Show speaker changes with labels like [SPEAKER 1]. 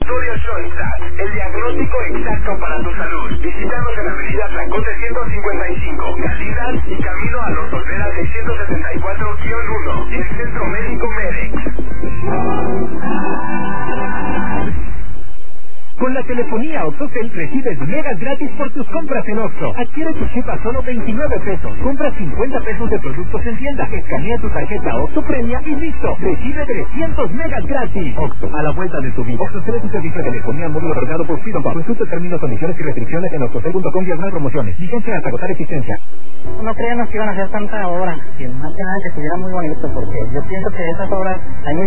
[SPEAKER 1] Laboratorio Schoenstatt, el diagnóstico exacto para tu salud. Visítanos en la avenida Tlacote 155, Calidad y camino a Los Olveras 674-1 y el Centro Médico Medex.
[SPEAKER 2] Con la telefonía OxxoCell recibes megas gratis por tus compras en Oxxo. Adquiere tu chip a solo 29 pesos. Compra 50 pesos de productos en tienda. Escanea tu tarjeta Oxxo Premia y listo. Recibe 300 megas gratis. Oxxo, a la vuelta de tu vida. OxxoCell es un servicio de telefonía móvil otorgado por Freedom. Consulta términos, condiciones y restricciones en oxxocell.com/promociones. Vigencia hasta agotar existencia.
[SPEAKER 3] No creíamos que iban a hacer tanta obra. Y más que nada que estuviera muy bonito, porque yo pienso que esas obras hay